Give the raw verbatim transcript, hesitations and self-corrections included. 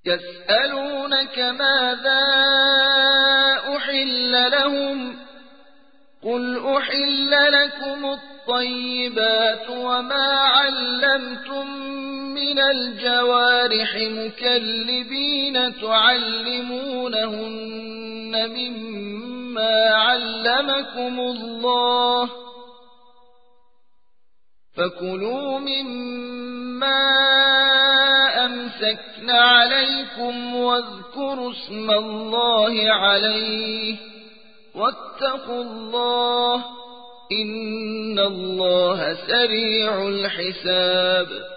يسألونك ماذا أحل لهم قل أحل لكم الطيبات وما علمتم من الجوارح مكلبين تعلمونهن مما علمكم الله فكلوا مما أمسكن عليكم واذكروا اسم الله عليه واتقوا الله إن الله سريع الحساب